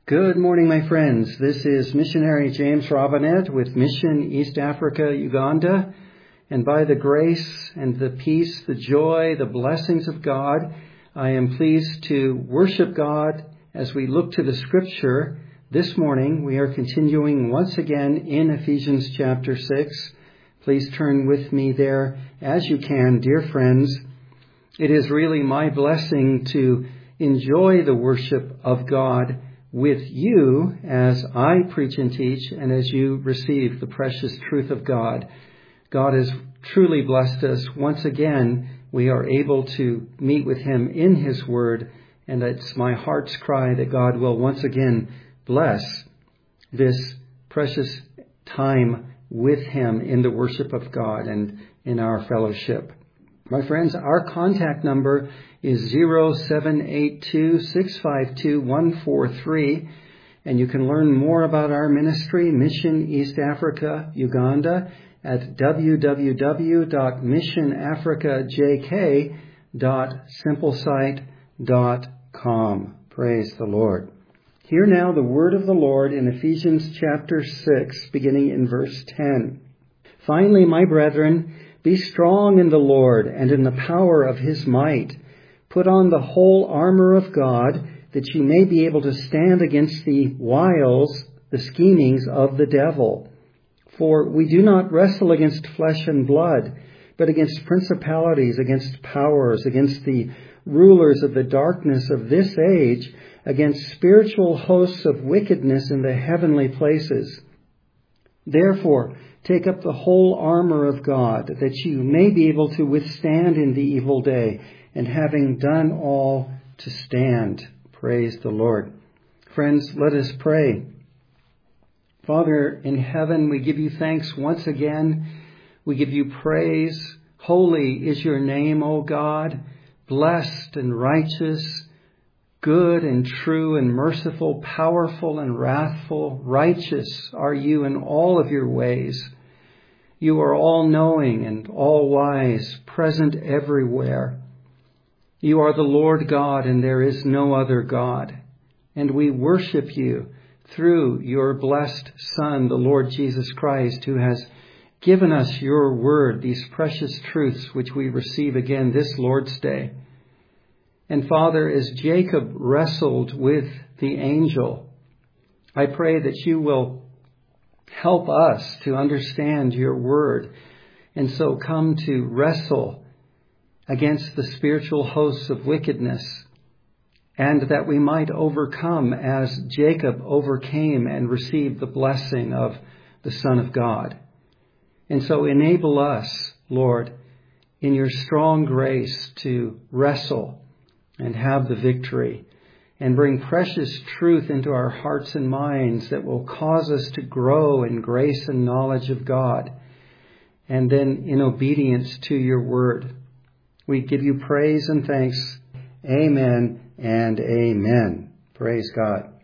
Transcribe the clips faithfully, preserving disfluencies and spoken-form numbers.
Good morning, my friends. This is missionary James Robinette with Mission East Africa, Uganda. And by the grace and the peace, the joy, the blessings of God, I am pleased to worship God as we look to the scripture. This morning, we are continuing once again in Ephesians chapter six. Please turn with me there as you can, dear friends. It is really my blessing to enjoy the worship of God with you as I preach and teach and as you receive the precious truth of God. God has truly blessed us. Once again, we are able to meet with him in his word, and it's my heart's cry that God will once again bless this precious time with him in the worship of God and in our fellowship. My friends, our contact number is zero seven eight two, six five two, one four three, and you can learn more about our ministry, Mission East Africa, Uganda, at w w w dot mission africa j k dot simplesite dot com. Praise the Lord. Hear now the word of the Lord in Ephesians chapter six, beginning in verse ten. Finally, my brethren, be strong in the Lord and in the power of his might. Put on the whole armor of God, that you may be able to stand against the wiles, the schemings of the devil. For we do not wrestle against flesh and blood, but against principalities, against powers, against the rulers of the darkness of this age, against spiritual hosts of wickedness in the heavenly places. Therefore, take up the whole armor of God, that you may be able to withstand in the evil day, and having done all, to stand. Praise the Lord. Friends, let us pray. Father in heaven, we give you thanks once again. We give you praise. Holy is your name, O God. Blessed and righteous, good and true and merciful, powerful and wrathful, righteous are you in all of your ways. You are all-knowing and all-wise, present everywhere. You are the Lord God, and there is no other God. And we worship you through your blessed Son, the Lord Jesus Christ, who has given us your word, these precious truths which we receive again this Lord's Day. And Father, as Jacob wrestled with the angel, I pray that you will help us to understand your word, and so come to wrestle against the spiritual hosts of wickedness, and that we might overcome as Jacob overcame and received the blessing of the Son of God. And so enable us, Lord, in your strong grace to wrestle and have the victory, and bring precious truth into our hearts and minds that will cause us to grow in grace and knowledge of God, and then in obedience to your word. We give you praise and thanks. Amen and amen. Praise God.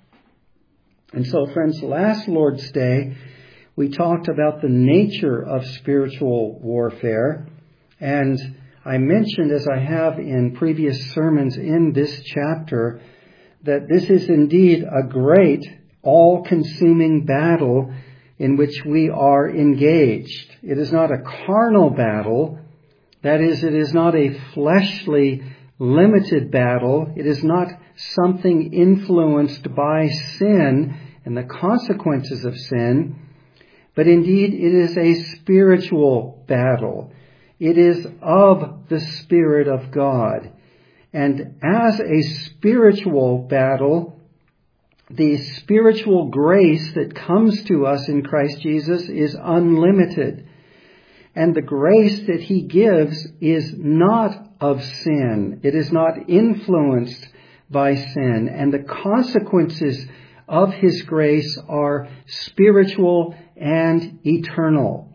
And so, friends, last Lord's Day, we talked about the nature of spiritual warfare. And I mentioned, as I have in previous sermons in this chapter, that this is indeed a great, all-consuming battle in which we are engaged. It is not a carnal battle. That is, it is not a fleshly, limited battle. It is not something influenced by sin and the consequences of sin, but indeed it is a spiritual battle. It is of the Spirit of God. And as a spiritual battle, the spiritual grace that comes to us in Christ Jesus is unlimited. And the grace that he gives is not of sin. It is not influenced by sin. And the consequences of his grace are spiritual and eternal.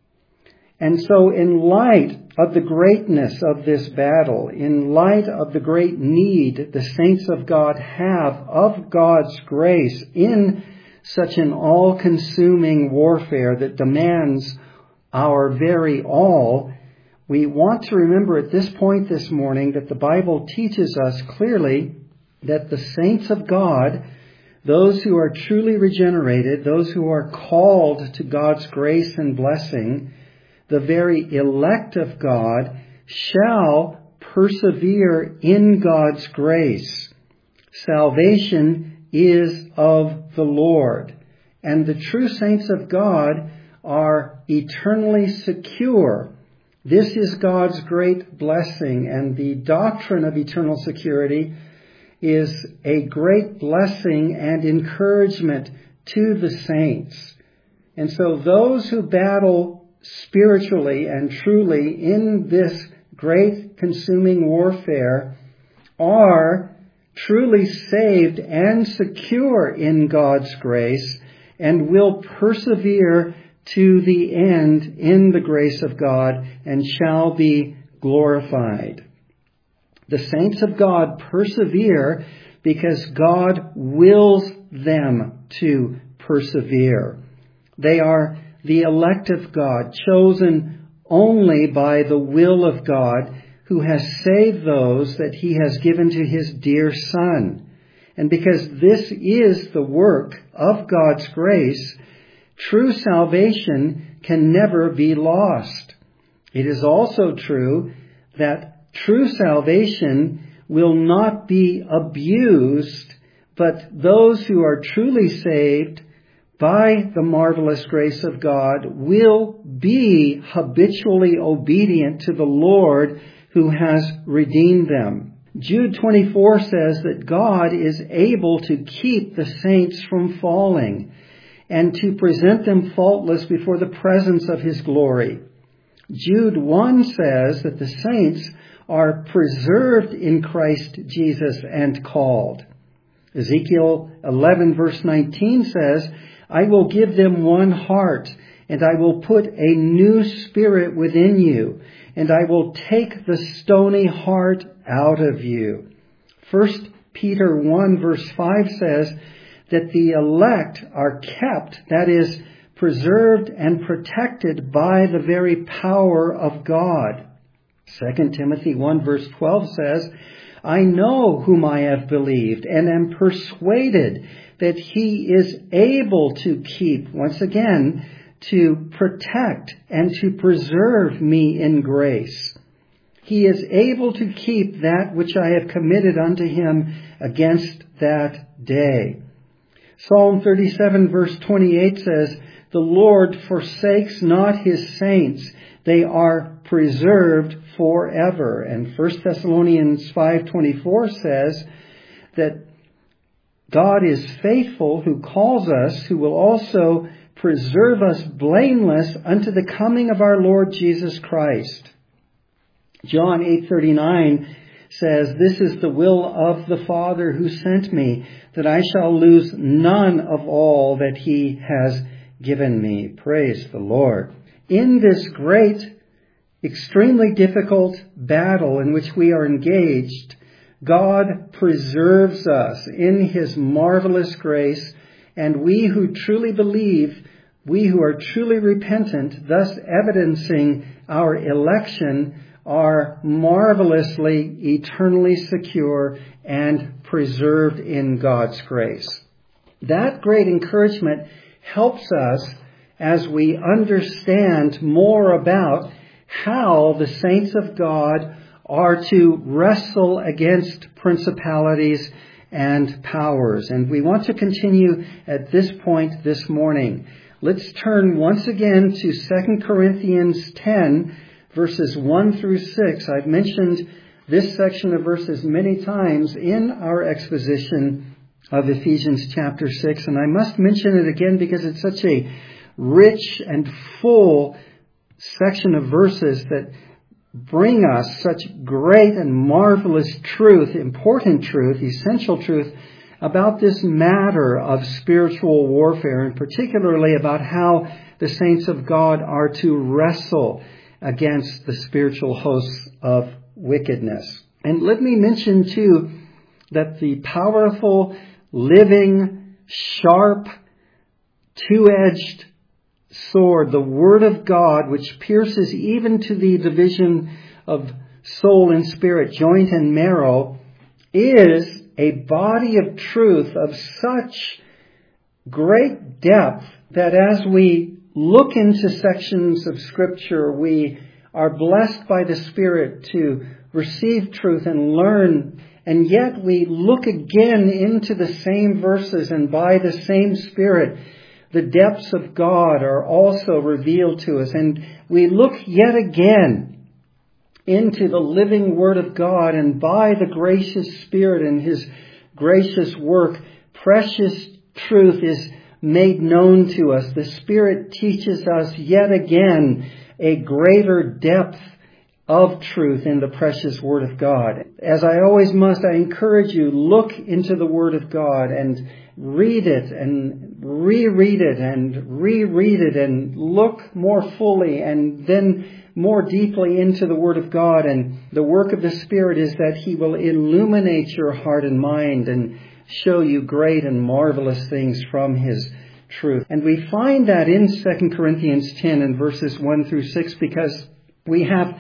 And so in light of the greatness of this battle, in light of the great need the saints of God have of God's grace in such an all-consuming warfare that demands our very all, we want to remember at this point this morning that the Bible teaches us clearly that the saints of God, those who are truly regenerated, those who are called to God's grace and blessing, the very elect of God, shall persevere in God's grace. Salvation is of the Lord, and the true saints of God are eternally secure. This is God's great blessing, and the doctrine of eternal security is a great blessing and encouragement to the saints. And so those who battle spiritually and truly in this great consuming warfare are truly saved and secure in God's grace and will persevere to the end in the grace of God and shall be glorified. The saints of God persevere because God wills them to persevere. They are the elect of God, chosen only by the will of God, who has saved those that he has given to his dear Son. And because this is the work of God's grace, true salvation can never be lost. It is also true that true salvation will not be abused, but those who are truly saved by the marvelous grace of God will be habitually obedient to the Lord who has redeemed them. Jude twenty-four says that God is able to keep the saints from falling and to present them faultless before the presence of his glory. Jude one says that the saints are preserved in Christ Jesus and called. Ezekiel eleven verse nineteen says, I will give them one heart, and I will put a new spirit within you, and I will take the stony heart out of you. First Peter one verse five says that the elect are kept, that is, preserved and protected by the very power of God. Second Timothy one verse twelve says, I know whom I have believed and am persuaded that he is able to keep, once again, to protect and to preserve me in grace. He is able to keep that which I have committed unto him against that day. Psalm thirty-seven verse twenty-eight says, the Lord forsakes not his saints. They are preserved forever. And First Thessalonians five twenty-four says that God is faithful who calls us, who will also preserve us blameless unto the coming of our Lord Jesus Christ. John eight thirty-nine says, this is the will of the Father who sent me, that I shall lose none of all that he has given me. Praise the Lord. In this great, extremely difficult battle in which we are engaged, God preserves us in his marvelous grace, and we who truly believe, we who are truly repentant, thus evidencing our election, are marvelously, eternally secure and preserved in God's grace. That great encouragement helps us as we understand more about how the saints of God are to wrestle against principalities and powers. And we want to continue at this point this morning. Let's turn once again to Second Corinthians ten, verses one through six. I've mentioned this section of verses many times in our exposition of Ephesians chapter six, and I must mention it again because it's such a rich and full section of verses that bring us such great and marvelous truth, important truth, essential truth about this matter of spiritual warfare, and particularly about how the saints of God are to wrestle against the spiritual hosts of wickedness. And let me mention too that the powerful, living, sharp, two-edged sword, the Word of God, which pierces even to the division of soul and spirit, joint and marrow, is a body of truth of such great depth that as we look into sections of Scripture, we are blessed by the Spirit to receive truth and learn, and yet we look again into the same verses, and by the same Spirit, the depths of God are also revealed to us. And we look yet again into the living Word of God, and by the gracious Spirit and His gracious work, precious truth is made known to us. The Spirit teaches us yet again a greater depth of truth in the precious Word of God. As I always must, I encourage you, look into the Word of God and read it and reread it and reread it and look more fully and then more deeply into the Word of God. And the work of the Spirit is that He will illuminate your heart and mind and show you great and marvelous things from His truth. And we find that in Second Corinthians ten and verses one through six, because we have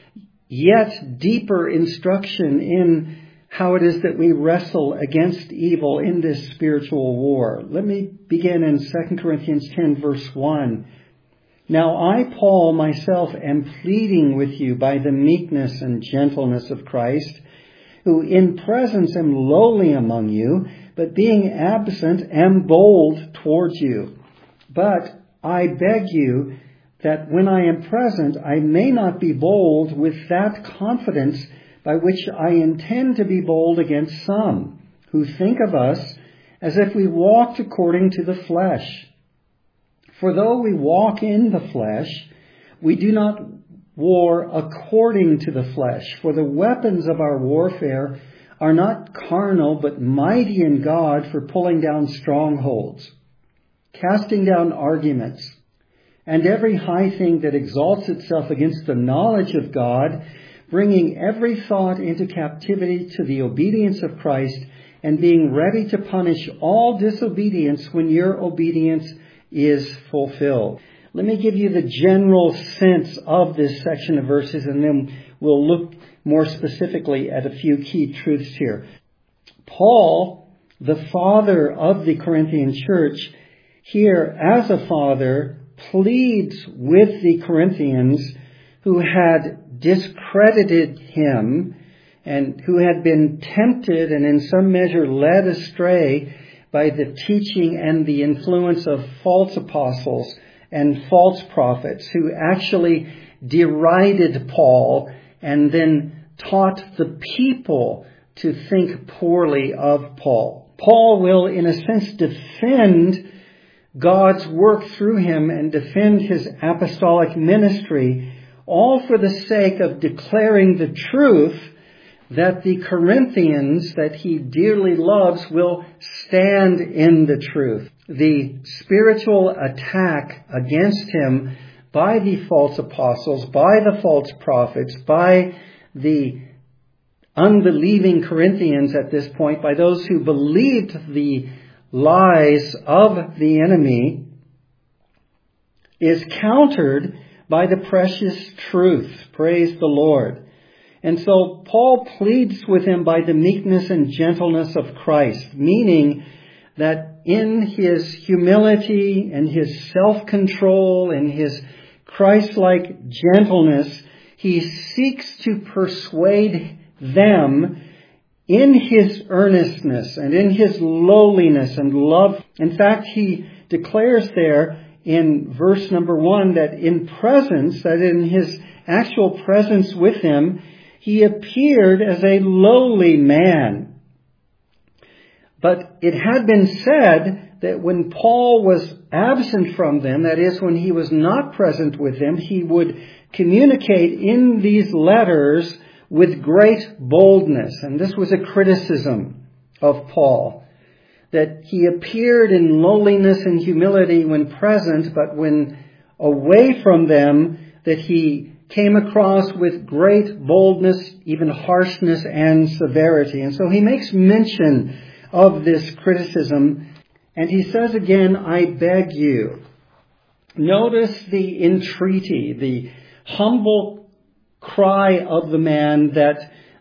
yet deeper instruction in how it is that we wrestle against evil in this spiritual war. Let me begin in Second Corinthians ten verse one. Now I, Paul, myself am pleading with you by the meekness and gentleness of Christ, who in presence am lowly among you, but being absent am bold towards you. But I beg you that when I am present, I may not be bold with that confidence by which I intend to be bold against some who think of us as if we walked according to the flesh. For though we walk in the flesh, we do not war according to the flesh. For the weapons of our warfare are not carnal, but mighty in God for pulling down strongholds, casting down arguments, and every high thing that exalts itself against the knowledge of God, bringing every thought into captivity to the obedience of Christ, and being ready to punish all disobedience when your obedience is fulfilled. Let me give you the general sense of this section of verses, and then we'll look more specifically at a few key truths here. Paul, the father of the Corinthian church, here as a father, pleads with the Corinthians who had discredited him and who had been tempted and in some measure led astray by the teaching and the influence of false apostles and false prophets who actually derided Paul and then taught the people to think poorly of Paul. Paul will, in a sense, defend God's work through him and defend his apostolic ministry, all for the sake of declaring the truth that the Corinthians that he dearly loves will stand in the truth. The spiritual attack against him by the false apostles, by the false prophets, by the unbelieving Corinthians at this point, by those who believed the lies of the enemy, is countered by the precious truth. Praise the Lord. And so Paul pleads with him by the meekness and gentleness of Christ, meaning that in his humility and his self-control and his Christ-like gentleness, he seeks to persuade them in his earnestness and in his lowliness and love. In fact, he declares there in verse number one that in presence, that in his actual presence with him, he appeared as a lowly man. But it had been said that when Paul was absent from them, that is, when he was not present with them, he would communicate in these letters with great boldness. And this was a criticism of Paul, that he appeared in lowliness and humility when present, but when away from them, that he came across with great boldness, even harshness and severity. And so he makes mention of this criticism, and he says again, I beg you. Notice the entreaty, the humble cry of the man that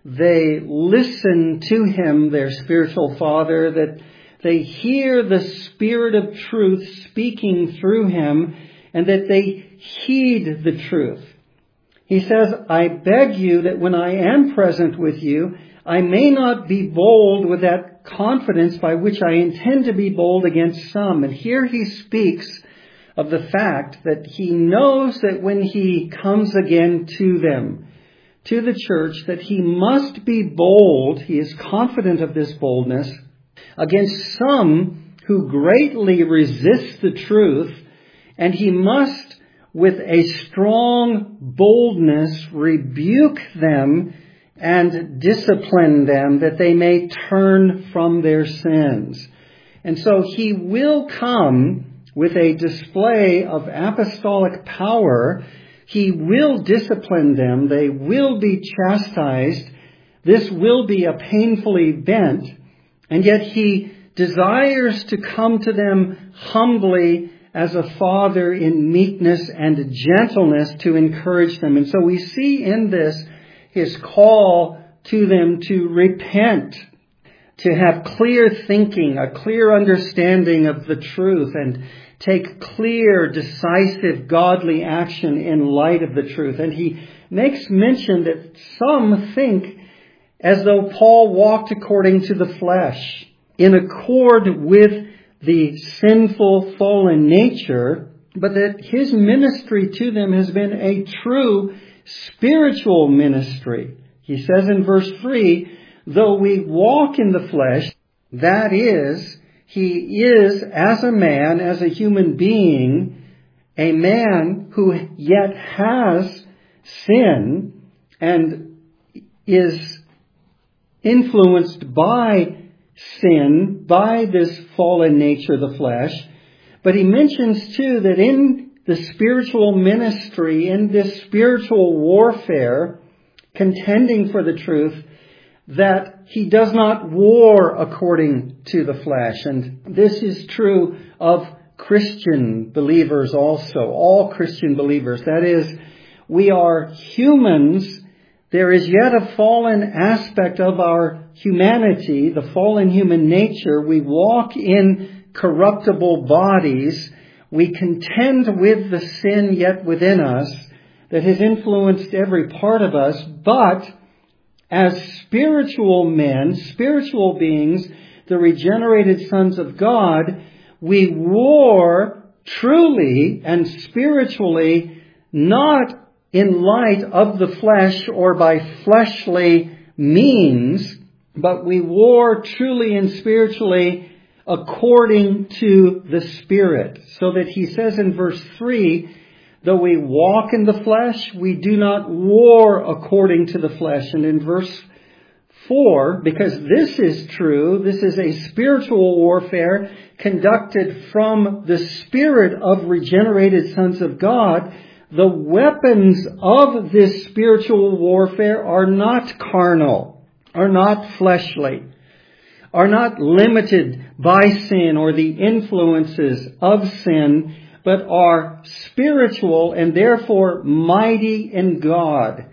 they listen to him, their spiritual father, that they hear the Spirit of truth speaking through him, and that they heed the truth. He says, I beg you that when I am present with you, I may not be bold with that confidence by which I intend to be bold against some. And here he speaks of the fact that he knows that when he comes again to them, to the church, that he must be bold, he is confident of this boldness, against some who greatly resist the truth, and he must, with a strong boldness, rebuke them and discipline them, that they may turn from their sins. And so he will come with a display of apostolic power. He will discipline them. They will be chastised. This will be a painful event. And yet he desires to come to them humbly as a father in meekness and gentleness to encourage them. And so we see in this his call to them to repent, to have clear thinking, a clear understanding of the truth, and take clear, decisive, godly action in light of the truth. And he makes mention that some think as though Paul walked according to the flesh, in accord with the sinful, fallen nature, but that his ministry to them has been a true spiritual ministry. He says in verse three, though we walk in the flesh, that is, he is as a man, as a human being, a man who yet has sin and is influenced by sin, by this fallen nature of the flesh. But he mentions too that in the spiritual ministry, in this spiritual warfare, contending for the truth, that he does not war according to the flesh. And this is true of Christian believers also, all Christian believers. That is, we are humans. There is yet a fallen aspect of our humanity, the fallen human nature. We walk in corruptible bodies. We contend with the sin yet within us that has influenced every part of us. But as spiritual men, spiritual beings, the regenerated sons of God, we war truly and spiritually, not in light of the flesh or by fleshly means, but we war truly and spiritually according to the Spirit. So that he says in verse three, though we walk in the flesh, we do not war according to the flesh. And in verse four, because this is true, this is a spiritual warfare conducted from the Spirit of regenerated sons of God, the weapons of this spiritual warfare are not carnal, are not fleshly, are not limited by sin or the influences of sin, but are spiritual and therefore mighty in God,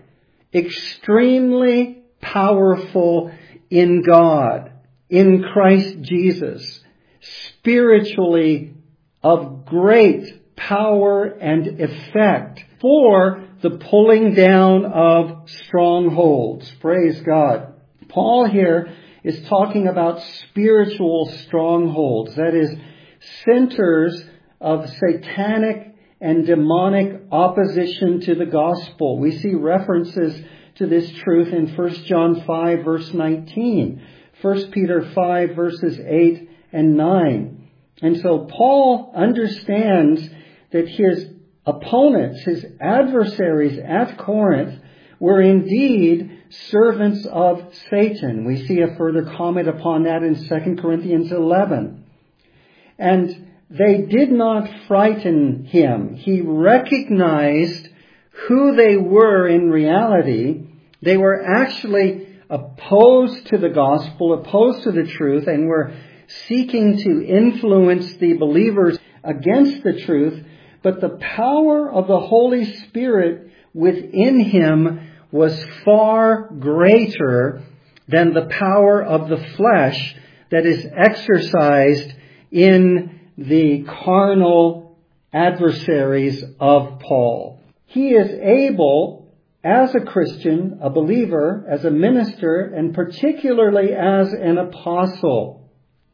extremely powerful in God, in Christ Jesus, spiritually of great power and effect for the pulling down of strongholds. Praise God. Paul here is talking about spiritual strongholds, that is, centers of satanic and demonic opposition to the gospel. We see references to this truth in First John five, verse nineteen, First Peter five, verses eight and nine. And so Paul understands that his opponents, his adversaries at Corinth, were indeed servants of Satan. We see a further comment upon that in Second Corinthians eleven. And they did not frighten him. He recognized who they were in reality. They were actually opposed to the gospel, opposed to the truth, and were seeking to influence the believers against the truth. But the power of the Holy Spirit within him was far greater than the power of the flesh that is exercised in the carnal adversaries of Paul. He is able, as a Christian, a believer, as a minister, and particularly as an apostle,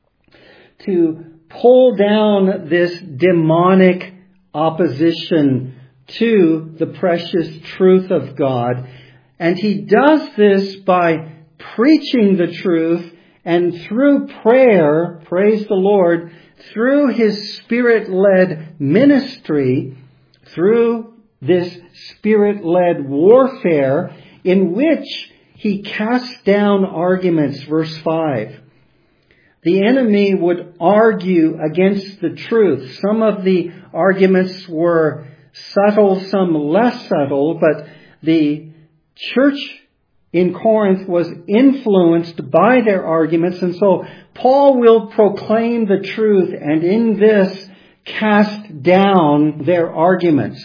to pull down this demonic opposition to the precious truth of God. And he does this by preaching the truth, and through prayer, praise the Lord, through his Spirit-led ministry, through this Spirit-led warfare in which he casts down arguments. Verse five. The enemy would argue against the truth. Some of the arguments were subtle, some less subtle, but the church in Corinth was influenced by their arguments, and so Paul will proclaim the truth and in this cast down their arguments.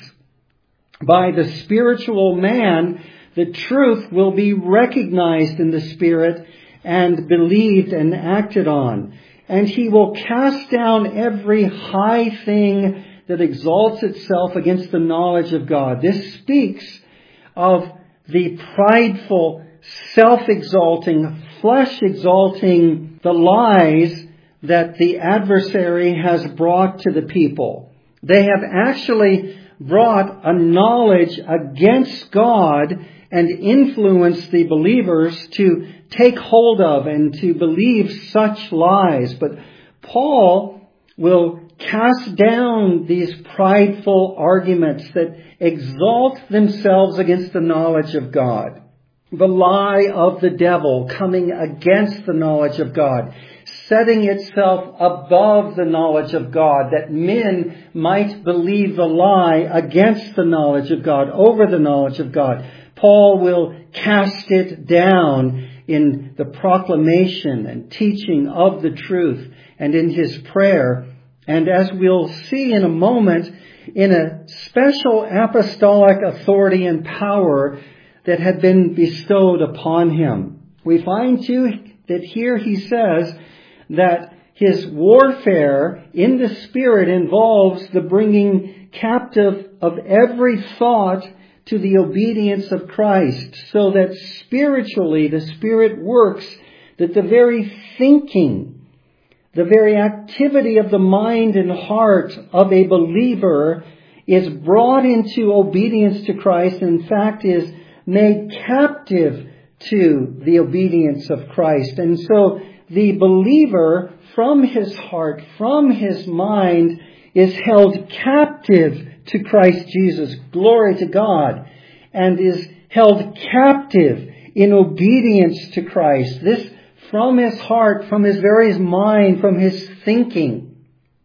By the spiritual man, the truth will be recognized in the Spirit and believed and acted on. And he will cast down every high thing that exalts itself against the knowledge of God. This speaks of the prideful, self-exalting, flesh-exalting, the lies that the adversary has brought to the people. They have actually brought a knowledge against God and influenced the believers to take hold of and to believe such lies. But Paul will cast down these prideful arguments that exalt themselves against the knowledge of God. The lie of the devil coming against the knowledge of God, setting itself above the knowledge of God, that men might believe the lie against the knowledge of God, over the knowledge of God. Paul will cast it down in the proclamation and teaching of the truth and in his prayer. And as we'll see in a moment, in a special apostolic authority and power that had been bestowed upon him. We find too that here he says that his warfare in the Spirit involves the bringing captive of every thought to the obedience of Christ, so that spiritually the Spirit works, that the very thinking, the very activity of the mind and heart of a believer is brought into obedience to Christ, and in fact is made captive to the obedience of Christ. And so the believer from his heart, from his mind, is held captive to Christ Jesus. Glory to God. And is held captive in obedience to Christ. This from his heart, from his very mind, from his thinking,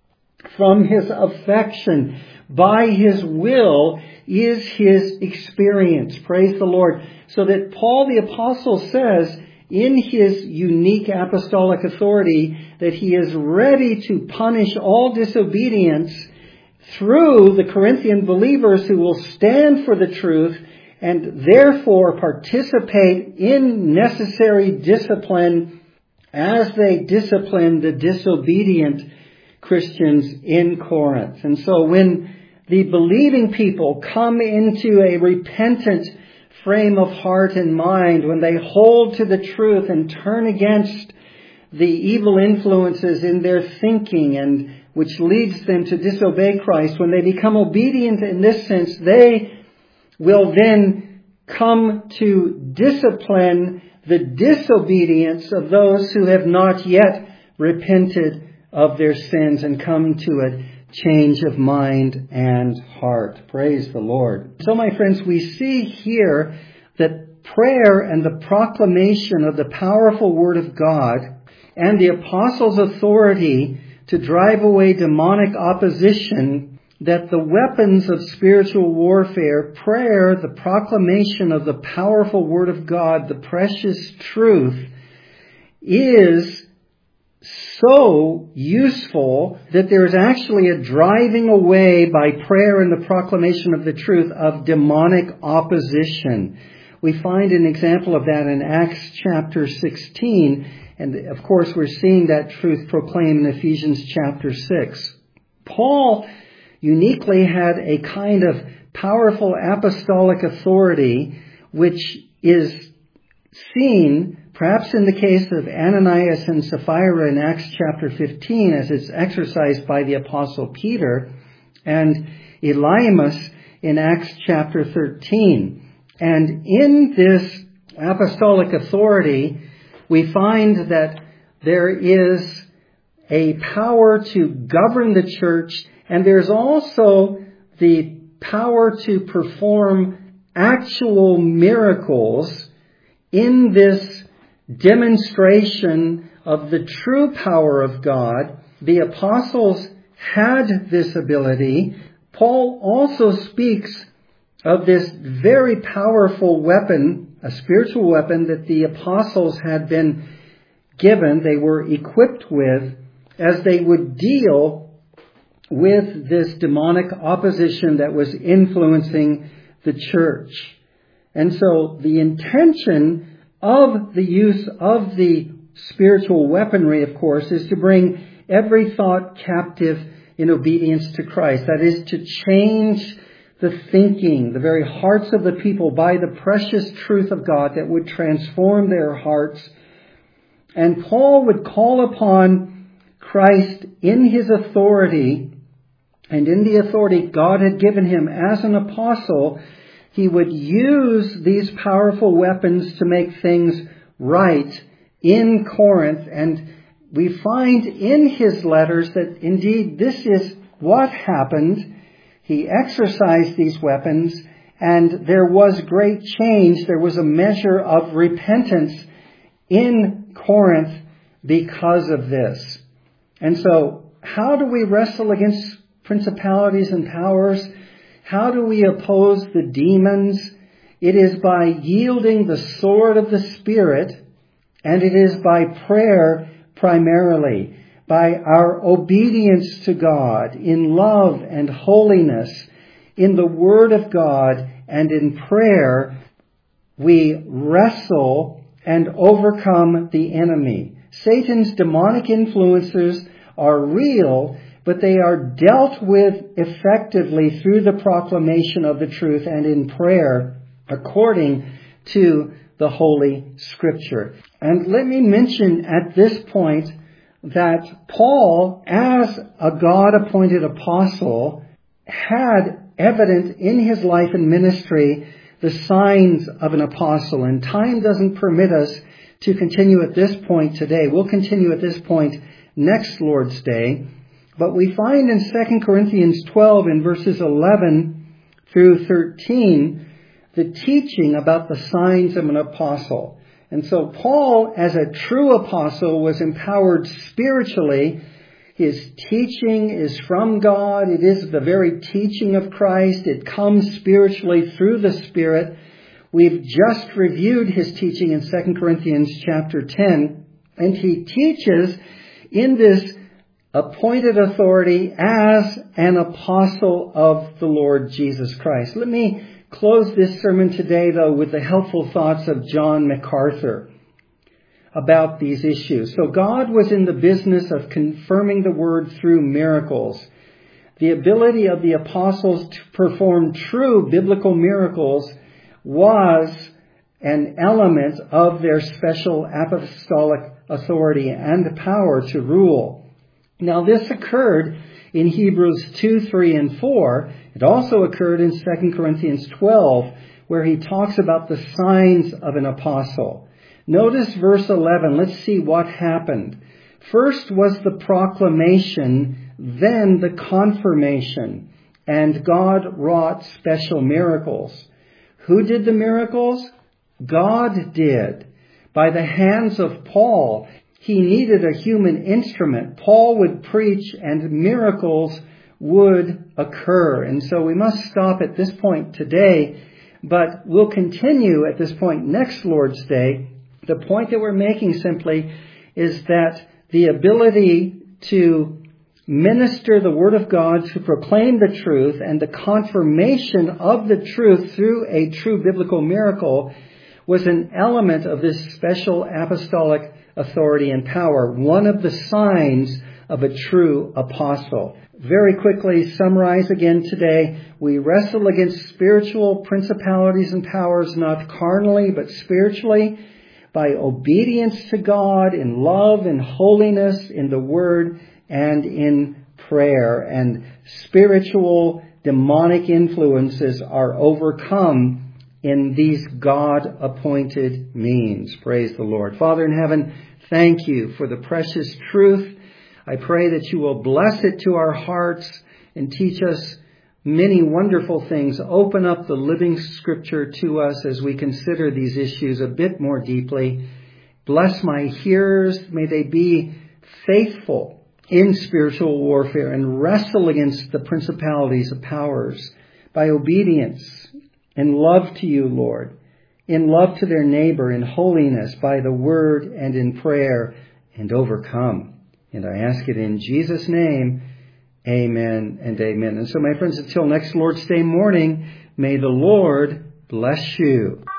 from his affection, by his will, is his experience. Praise the Lord. So that Paul the Apostle says in his unique apostolic authority that he is ready to punish all disobedience through the Corinthian believers who will stand for the truth and therefore participate in necessary discipline as they discipline the disobedient Christians in Corinth. And so when the believing people come into a repentant frame of heart and mind, when they hold to the truth and turn against the evil influences in their thinking and which leads them to disobey Christ, when they become obedient in this sense, they will then come to discipline the disobedience of those who have not yet repented of their sins and come to a change of mind and heart. Praise the Lord. So, my friends, we see here that prayer and the proclamation of the powerful Word of God and the apostles' authority to drive away demonic opposition, that the weapons of spiritual warfare, prayer, the proclamation of the powerful Word of God, the precious truth, is so useful that there is actually a driving away by prayer and the proclamation of the truth of demonic opposition. We find an example of that in Acts chapter sixteen. And of course, we're seeing that truth proclaimed in Ephesians chapter six. Paul uniquely had a kind of powerful apostolic authority, which is seen perhaps in the case of Ananias and Sapphira in Acts chapter fifteen, as it's exercised by the apostle Peter, and Elymas in Acts chapter thirteen. And in this apostolic authority, we find that there is a power to govern the church, and there's also the power to perform actual miracles in this demonstration of the true power of God. The apostles had this ability. Paul also speaks of this very powerful weapon, a spiritual weapon that the apostles had been given, they were equipped with, as they would deal with this demonic opposition that was influencing the church. And so the intention of the use of the spiritual weaponry, of course, is to bring every thought captive in obedience to Christ. That is, to change the thinking, the very hearts of the people by the precious truth of God that would transform their hearts. And Paul would call upon Christ in his authority, and in the authority God had given him as an apostle. He would use these powerful weapons to make things right in Corinth. And we find in his letters that indeed this is what happened. He exercised these weapons, and there was great change. There was a measure of repentance in Corinth because of this. And so, how do we wrestle against principalities and powers? How do we oppose the demons? It is by yielding the sword of the Spirit, and it is by prayer primarily, by our obedience to God in love and holiness, in the Word of God and in prayer. We wrestle and overcome the enemy. Satan's demonic influences are real, but they are dealt with effectively through the proclamation of the truth and in prayer according to the Holy Scripture. And let me mention at this point that Paul, as a God-appointed apostle, had evident in his life and ministry the signs of an apostle. And time doesn't permit us to continue at this point today. We'll continue at this point next Lord's Day. But we find in Second Corinthians twelve in verses eleven through thirteen the teaching about the signs of an apostle. And so Paul, as a true apostle, was empowered spiritually. His teaching is from God. It is the very teaching of Christ. It comes spiritually through the Spirit. We've just reviewed his teaching in Second Corinthians chapter ten. And he teaches in this appointed authority as an apostle of the Lord Jesus Christ. Let me close this sermon today, though, with the helpful thoughts of John MacArthur about these issues. So God was in the business of confirming the word through miracles. The ability of the apostles to perform true biblical miracles was an element of their special apostolic authority and power to rule. Now, this occurred in Hebrews two, three, and four. It also occurred in Second Corinthians twelve, where he talks about the signs of an apostle. Notice verse eleven. Let's see what happened. First was the proclamation, then the confirmation, and God wrought special miracles. Who did the miracles? God did. By the hands of Paul. He needed a human instrument. Paul would preach and miracles would occur. And so we must stop at this point today, but we'll continue at this point next Lord's Day. The point that we're making simply is that the ability to minister the Word of God, to proclaim the truth, and the confirmation of the truth through a true biblical miracle was an element of this special apostolic authority and power, one of the signs of a true apostle. Very quickly summarize again today. We wrestle against spiritual principalities and powers, not carnally, but spiritually, by obedience to God in love and holiness, in the Word and in prayer. And spiritual demonic influences are overcome in these God-appointed means. Praise the Lord. Father in heaven, thank you for the precious truth. I pray that you will bless it to our hearts and teach us many wonderful things. Open up the living Scripture to us as we consider these issues a bit more deeply. Bless my hearers. May they be faithful in spiritual warfare and wrestle against the principalities of powers by obedience and love to you, Lord, in love to their neighbor, in holiness, by the word and in prayer, and overcome. And I ask it in Jesus' name, amen and amen. And so, my friends, until next Lord's Day morning, may the Lord bless you.